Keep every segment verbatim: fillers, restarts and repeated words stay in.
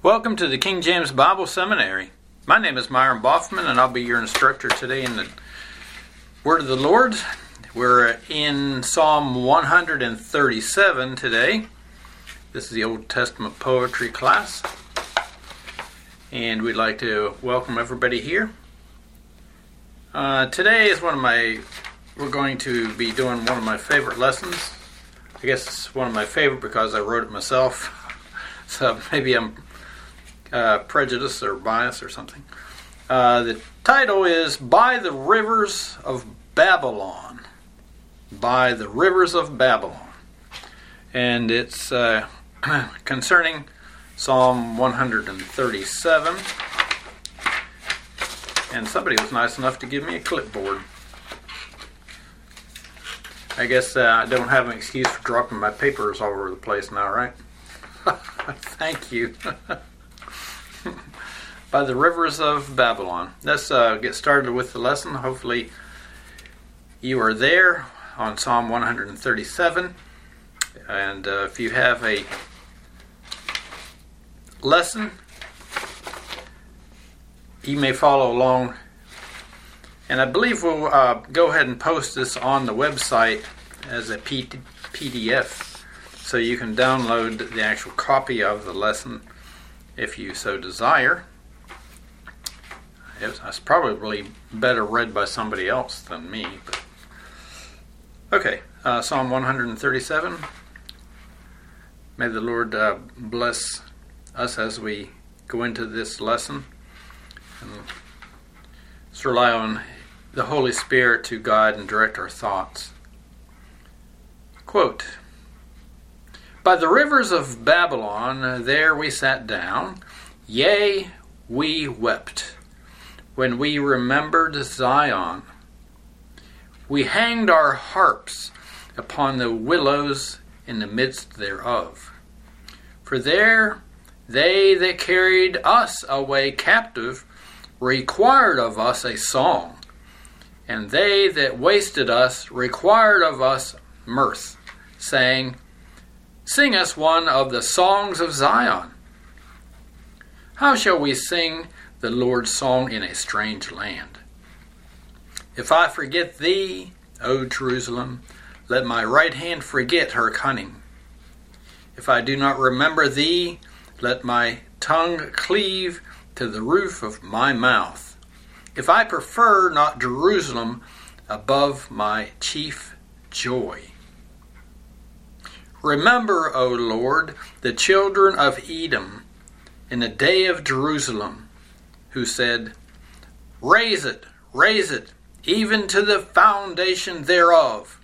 Welcome to the King James Bible Seminary. My name is Myron Boffman, and I'll be your instructor today in the Word of the Lord. We're in Psalm one thirty-seven today. This is the Old Testament poetry class, and we'd like to welcome everybody here. Uh, today is one of my, we're going to be doing one of my favorite lessons. I guess it's one of my favorite because I wrote it myself, so maybe I'm Uh, prejudice or bias or something. Uh, the title is By the Rivers of Babylon. By the Rivers of Babylon. And it's uh, concerning Psalm one thirty-seven. And somebody was nice enough to give me a clipboard. I guess uh, I don't have an excuse for dropping my papers all over the place now, right? Thank you. By the Rivers of Babylon. Let's uh, get started with the lesson. Hopefully you are there on Psalm one thirty-seven. And uh, if you have a lesson, you may follow along. And I believe we'll uh, go ahead and post this on the website as a P D F, so you can download the actual copy of the lesson if you so desire. It's probably better read by somebody else than me. But okay, uh, Psalm one thirty-seven. May the Lord uh, bless us as we go into this lesson. And let's rely on the Holy Spirit to guide and direct our thoughts. Quote, By the rivers of Babylon, there we sat down, yea, we wept. When we remembered Zion, we hanged our harps upon the willows in the midst thereof. For there they that carried us away captive required of us a song, and they that wasted us required of us mirth, saying, Sing us one of the songs of Zion. How shall we sing the Lord's song in a strange land? If I forget thee, O Jerusalem, let my right hand forget her cunning. If I do not remember thee, let my tongue cleave to the roof of my mouth. If I prefer not Jerusalem above my chief joy. Remember, O Lord, the children of Edom in the day of Jerusalem, who said, Raise it, raise it, even to the foundation thereof.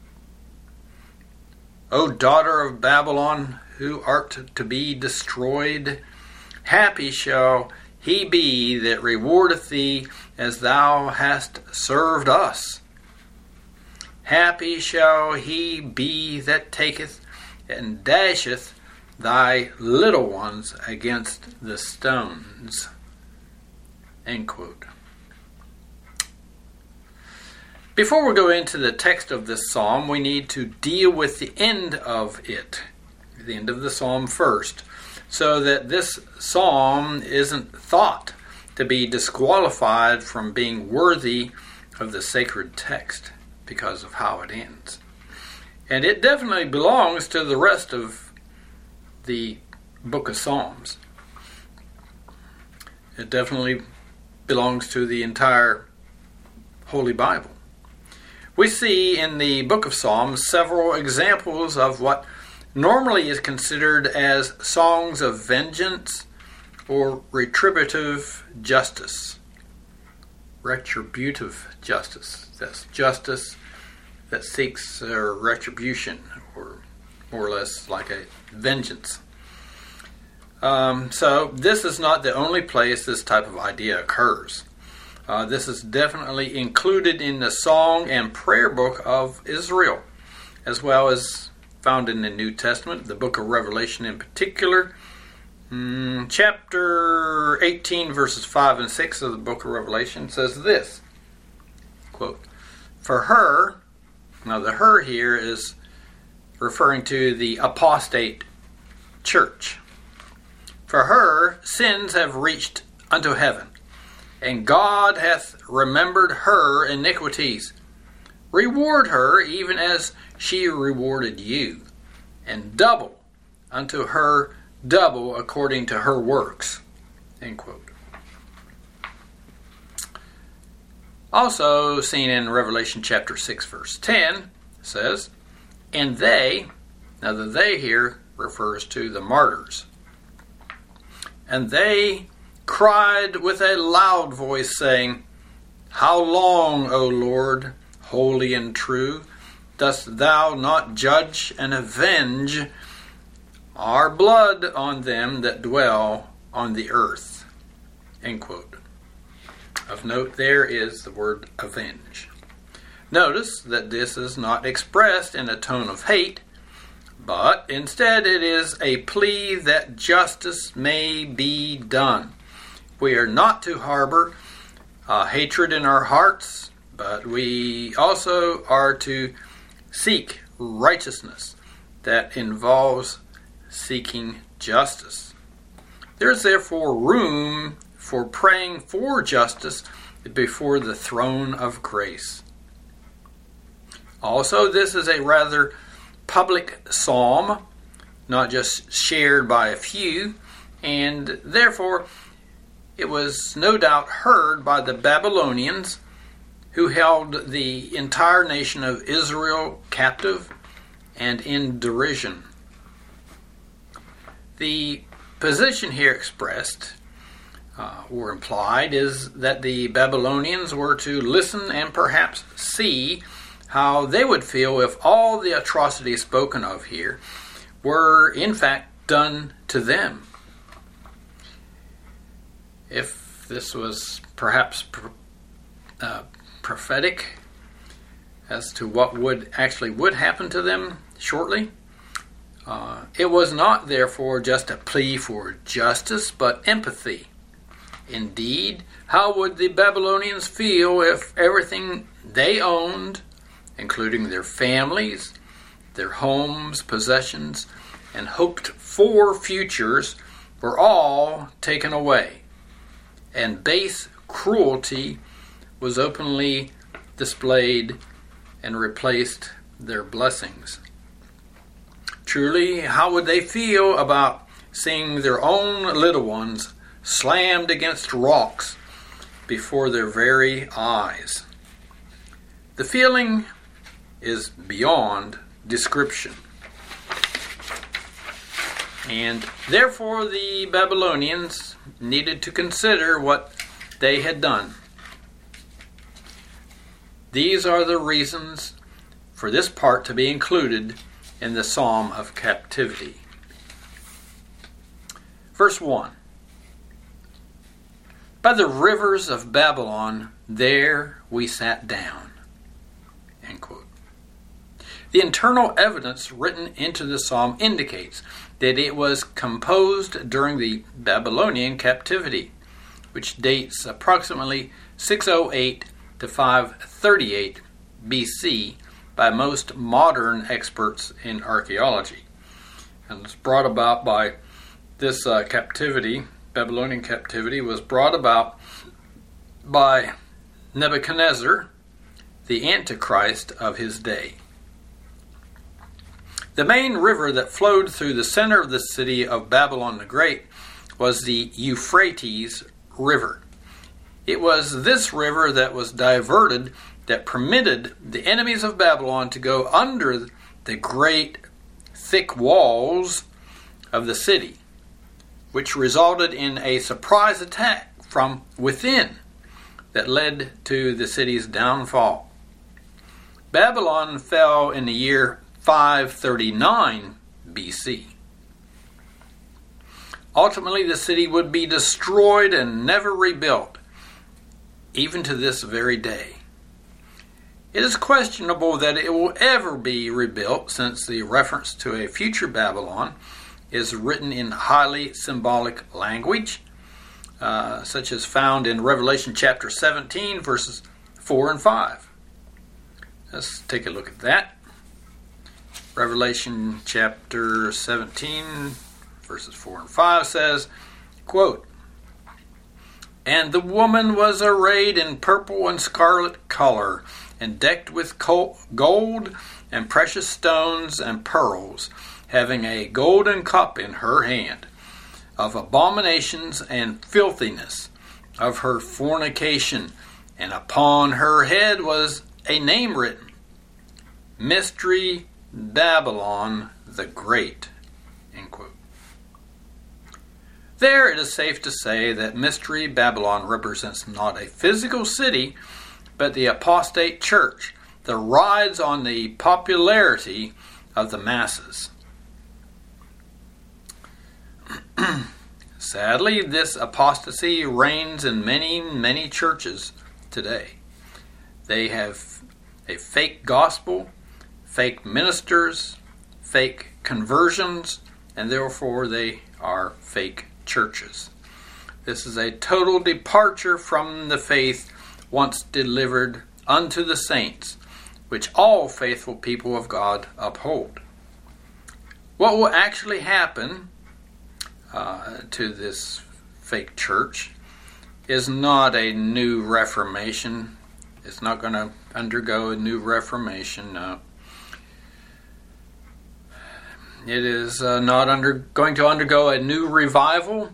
O daughter of Babylon, who art to be destroyed, happy shall he be that rewardeth thee as thou hast served us. Happy shall he be that taketh and dasheth thy little ones against the stones. End quote. Before we go into the text of this psalm, we need to deal with the end of it, the end of the psalm first, so that this psalm isn't thought to be disqualified from being worthy of the sacred text because of how it ends. And it definitely belongs to the rest of the book of Psalms. It definitely belongs to the entire Holy Bible. We see in the book of Psalms several examples of what normally is considered as songs of vengeance or retributive justice. Retributive justice. That's justice that seeks uh, retribution, or more or less like a vengeance. Um, so this is not the only place this type of idea occurs. Uh, this is definitely included in the song and prayer book of Israel, as well as found in the New Testament, the book of Revelation in particular. Mm, chapter eighteen, verses five and six of the book of Revelation says this, quote, For her, now the her here is referring to the apostate church. For her sins have reached unto heaven, and God hath remembered her iniquities. Reward her even as she rewarded you, and double unto her double according to her works." End quote. Also seen in Revelation chapter six verse ten says, "And they," now the they here refers to the martyrs, "and they cried with a loud voice, saying, How long, O Lord, holy and true, dost thou not judge and avenge our blood on them that dwell on the earth?" End quote. Of note there is the word avenge. Notice that this is not expressed in a tone of hate, but instead it is a plea that justice may be done. We are not to harbor uh, hatred in our hearts, but we also are to seek righteousness that involves seeking justice. There is therefore room for praying for justice before the throne of grace. Also, this is a rather public psalm, not just shared by a few, and therefore it was no doubt heard by the Babylonians, who held the entire nation of Israel captive and in derision. The position here expressed uh, or implied is that the Babylonians were to listen and perhaps see how they would feel if all the atrocities spoken of here were in fact done to them. If this was perhaps uh, prophetic as to what would actually would happen to them shortly, uh, it was not therefore just a plea for justice, but empathy. Indeed, how would the Babylonians feel if everything they owned, including their families, their homes, possessions, and hoped for futures, were all taken away, and base cruelty was openly displayed and replaced their blessings? Truly, how would they feel about seeing their own little ones slammed against rocks before their very eyes? The feeling is beyond description. And therefore the Babylonians needed to consider what they had done. These are the reasons for this part to be included in the Psalm of Captivity. Verse one. By the rivers of Babylon, there we sat down. End quote. The internal evidence written into the psalm indicates that it was composed during the Babylonian captivity, which dates approximately six oh eight to five thirty-eight B C by most modern experts in archaeology. And it's brought about by this uh, captivity, Babylonian captivity, was brought about by Nebuchadnezzar, the Antichrist of his day. The main river that flowed through the center of the city of Babylon the Great was the Euphrates River. It was this river that was diverted that permitted the enemies of Babylon to go under the great thick walls of the city, which resulted in a surprise attack from within that led to the city's downfall. Babylon fell in the year five thirty-nine B C. Ultimately, the city would be destroyed and never rebuilt, even to this very day. It is questionable that it will ever be rebuilt, since the reference to a future Babylon is written in highly symbolic language, uh, such as found in Revelation chapter seventeen, verses four and five. Let's take a look at that. Revelation chapter seventeen, verses four and five says, quote, "And the woman was arrayed in purple and scarlet color, and decked with gold and precious stones and pearls, having a golden cup in her hand, of abominations and filthiness of her fornication, and upon her head was a name written, Mystery Babylon the Great." End quote. There it is safe to say that Mystery Babylon represents not a physical city, but the apostate church that rides on the popularity of the masses. Sadly, this apostasy reigns in many, many churches today. They have a fake gospel, fake ministers, fake conversions, and therefore they are fake churches. This is a total departure from the faith once delivered unto the saints, which all faithful people of God uphold. What will actually happen uh, to this fake church is not a new reformation. It's not going to undergo a new reformation. No. It is uh, not under, going to undergo a new revival.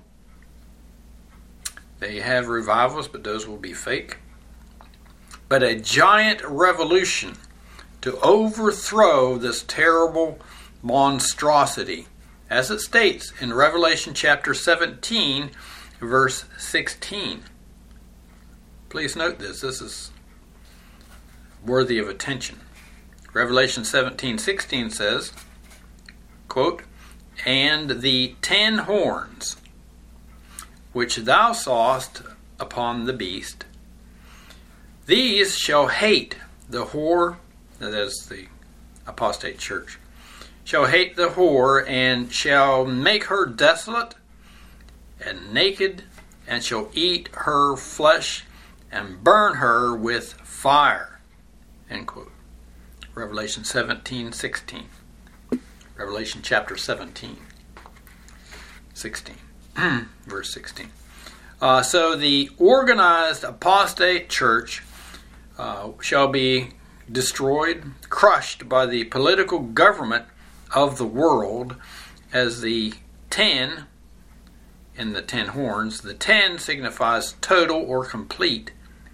They have revivals, but those will be fake. But a giant revolution to overthrow this terrible monstrosity, as it states in Revelation chapter seventeen, verse sixteen. Please note this. This is worthy of attention. Revelation seventeen sixteen says, quote, "And the ten horns which thou sawest upon the beast, these shall hate the whore," that is the apostate church, "shall hate the whore, and shall make her desolate and naked, and shall eat her flesh, and burn her with fire." End quote. Revelation seventeen sixteen. Revelation chapter seventeen, sixteen, verse sixteen. Uh, so the organized apostate church uh, shall be destroyed, crushed by the political government of the world, as the ten in the ten horns. The ten signifies total or complete,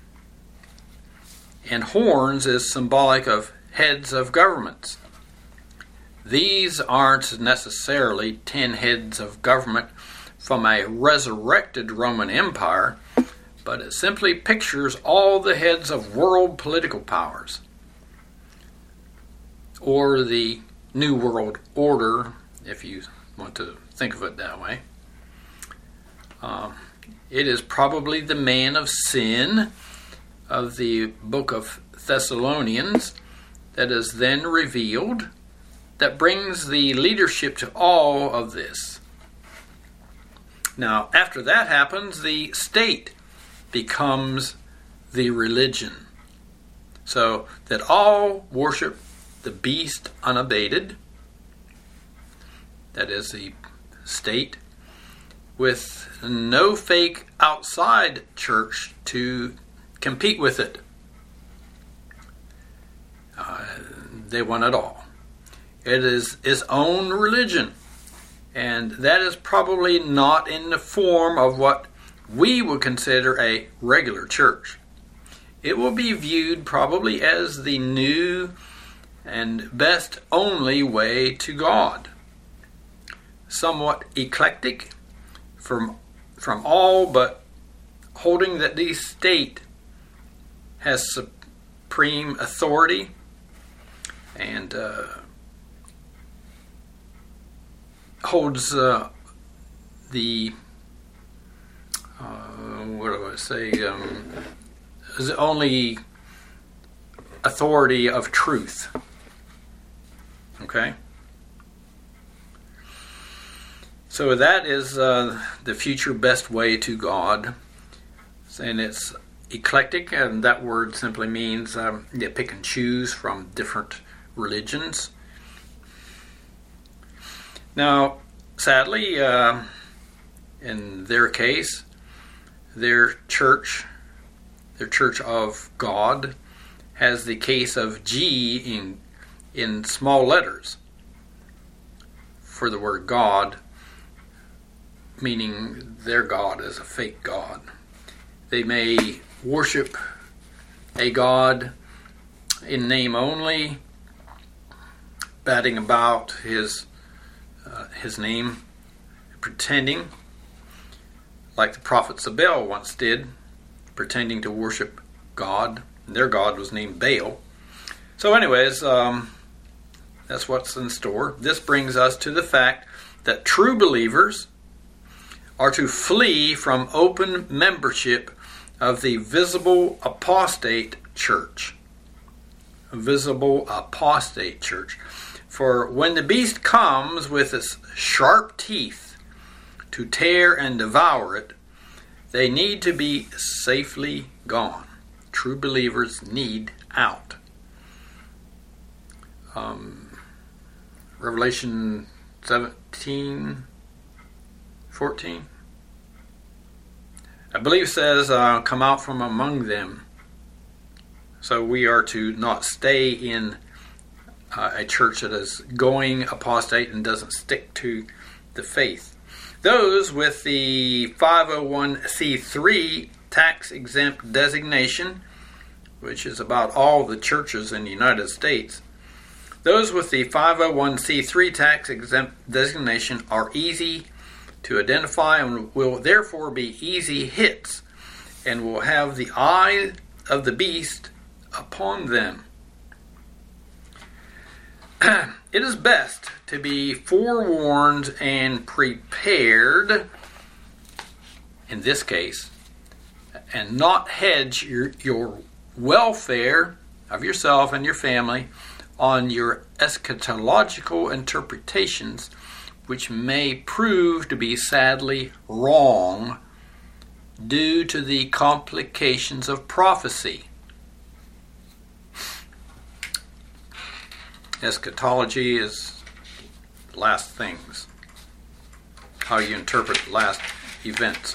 and horns is symbolic of heads of governments. These aren't necessarily ten heads of government from a resurrected Roman Empire, but it simply pictures all the heads of world political powers, or the New World Order, if you want to think of it that way. Um, it is probably the man of sin of the book of Thessalonians that is then revealed, that brings the leadership to all of this. Now, after that happens, the state becomes the religion, so that all worship the beast unabated, that is the state, with no fake outside church to compete with it. Uh, they want it all. It is its own religion, and that is probably not in the form of what we would consider a regular church. It will be viewed probably as the new and best only way to God. Somewhat eclectic from, from all, but holding that the state has supreme authority and uh, holds uh, the, uh, what do I say, um, is the only authority of truth. Okay? So that is uh, the future best way to God. And it's eclectic, and that word simply means um, you pick and choose from different religions. Now, sadly, uh, in their case, their church, their Church of God, has the case of G in in small letters for the word God, meaning their God is a fake God. They may worship a God in name only, batting about his uh, his name, pretending, like the prophets of Baal once did, pretending to worship God. Their God was named Baal. So anyways, um, that's what's in store. This brings us to the fact that true believers are to flee from open membership of the visible apostate church. Visible apostate church. For when the beast comes with its sharp teeth to tear and devour it, they need to be safely gone. True believers need out. Um, Revelation seventeen, fourteen, I believe says, uh, come out from among them. So we are to not stay in uh, a church that is going apostate and doesn't stick to the faith. Those with the five oh one c three tax-exempt designation, which is about all the churches in the United States, those with the five oh one c three tax-exempt designation are easy to identify and will therefore be easy hits and will have the eye of the beast upon them. It is best to be forewarned and prepared, in this case, and not hedge your, your welfare of yourself and your family on your eschatological interpretations, which may prove to be sadly wrong due to the complications of prophecy. Eschatology is last things, how you interpret last events.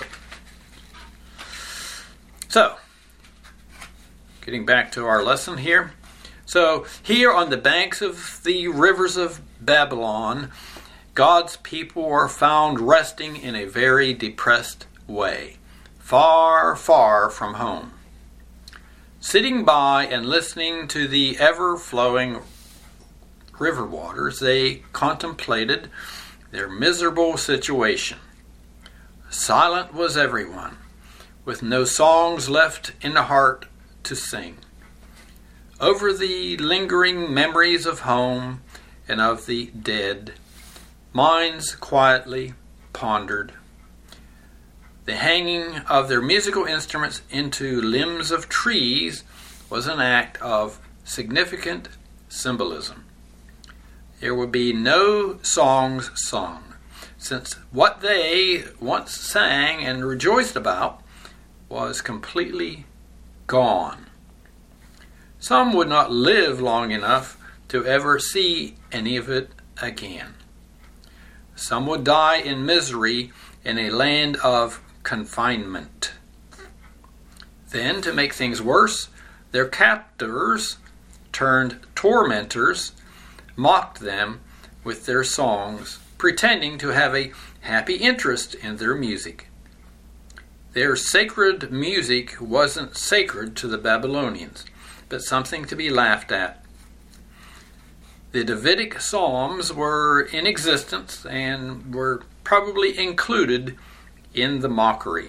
So, getting back to our lesson here. So, here on the banks of the rivers of Babylon, God's people are found resting in a very depressed way, far, far from home. Sitting by and listening to the ever-flowing river waters, they contemplated their miserable situation. Silent was everyone, with no songs left in the heart to sing. Over the lingering memories of home and of the dead, minds quietly pondered. The hanging of their musical instruments into limbs of trees was an act of significant symbolism. There would be no songs sung, since what they once sang and rejoiced about was completely gone. Some would not live long enough to ever see any of it again. Some would die in misery in a land of confinement. Then, to make things worse, their captors turned tormentors mocked them with their songs, pretending to have a happy interest in their music. Their sacred music wasn't sacred to the Babylonians, but something to be laughed at. The Davidic Psalms were in existence and were probably included in the mockery.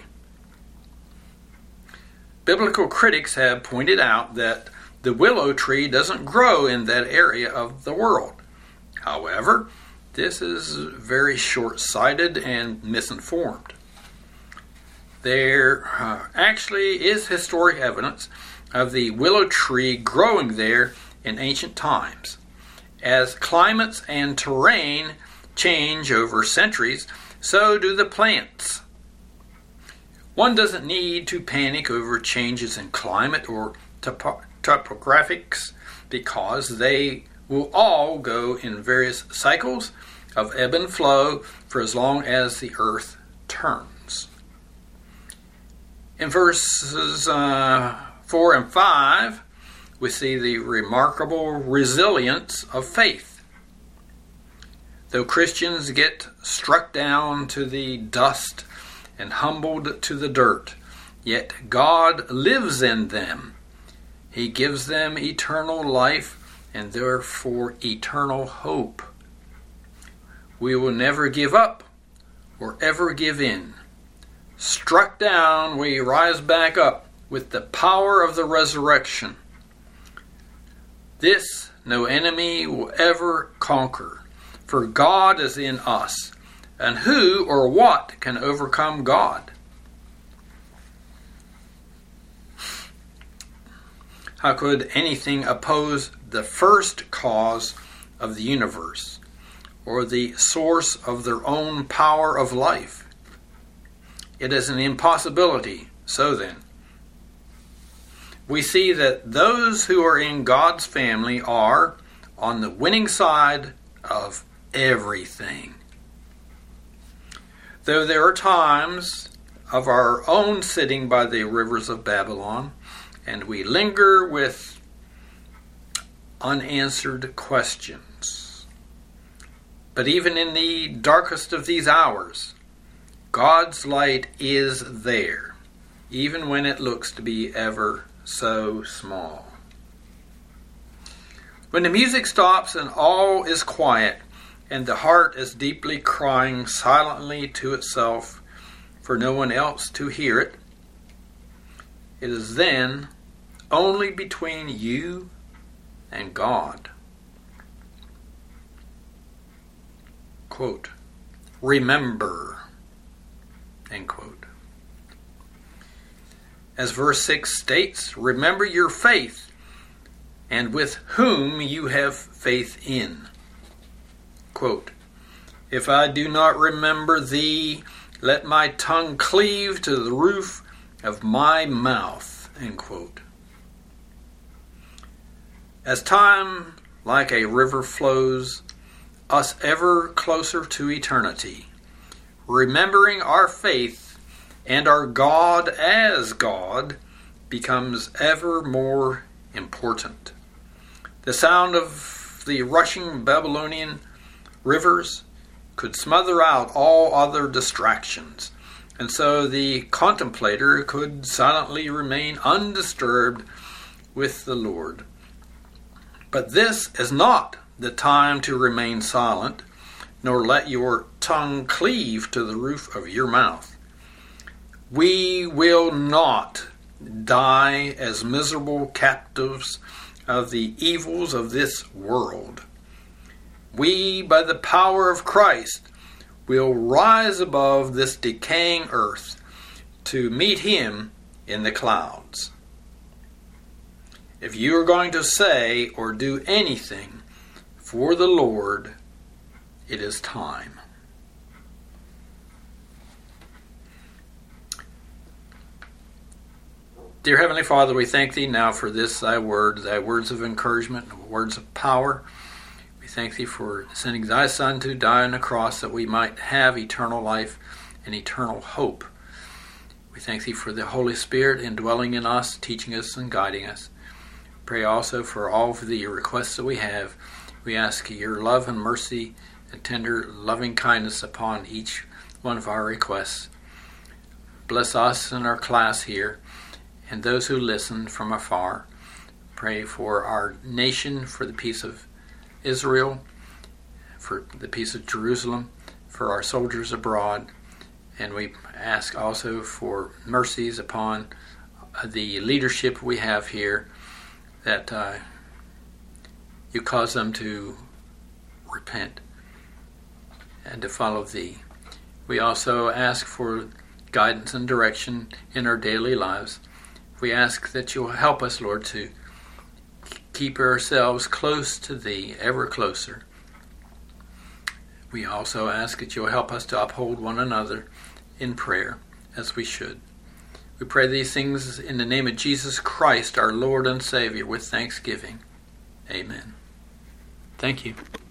Biblical critics have pointed out that the willow tree doesn't grow in that area of the world. However, this is very short-sighted and misinformed. There uh, actually is historic evidence of the willow tree growing there in ancient times. As climates and terrain change over centuries, so do the plants. One doesn't need to panic over changes in climate or topo- topographics because they will all go in various cycles of ebb and flow for as long as the earth turns. In verses uh, four and five, we see the remarkable resilience of faith. Though Christians get struck down to the dust and humbled to the dirt, yet God lives in them. He gives them eternal life and therefore eternal hope. We will never give up or ever give in. Struck down, we rise back up with the power of the resurrection. This no enemy will ever conquer, for God is in us, and who or what can overcome God? How could anything oppose the first cause of the universe, or the source of their own power of life? It is an impossibility. So then, we see that those who are in God's family are on the winning side of everything. Though there are times of our own sitting by the rivers of Babylon, and we linger with unanswered questions. But even in the darkest of these hours, God's light is there, even when it looks to be ever so small. When the music stops and all is quiet, and the heart is deeply crying silently to itself for no one else to hear it, it is then only between you and God. Quote, remember, end quote. As verse six states, remember your faith and with whom you have faith in. Quote, if I do not remember thee, let my tongue cleave to the roof of my mouth. End quote. As time, like a river, flows us ever closer to eternity, remembering our faith and our God as God becomes ever more important. The sound of the rushing Babylonian rivers could smother out all other distractions, and so the contemplator could silently remain undisturbed with the Lord. But this is not the time to remain silent, nor let your tongue cleave to the roof of your mouth. We will not die as miserable captives of the evils of this world. We, by the power of Christ, will rise above this decaying earth to meet Him in the clouds. If you are going to say or do anything for the Lord, it is time. Dear Heavenly Father, we thank Thee now for this Thy word, Thy words of encouragement, words of power. We thank Thee for sending Thy Son to die on the cross that we might have eternal life and eternal hope. We thank Thee for the Holy Spirit indwelling in us, teaching us and guiding us. Pray also for all of the requests that we have. We ask Your love and mercy and tender loving kindness upon each one of our requests. Bless us and our class here and those who listen from afar. Pray for our nation, for the peace of Israel, for the peace of Jerusalem, for our soldiers abroad. And we ask also for mercies upon the leadership we have here, that uh, You cause them to repent and to follow Thee. We also ask for guidance and direction in our daily lives. We ask that You'll help us, Lord, to keep ourselves close to Thee, ever closer. We also ask that You'll help us to uphold one another in prayer, as we should. We pray these things in the name of Jesus Christ, our Lord and Savior, with thanksgiving. Amen. Thank you.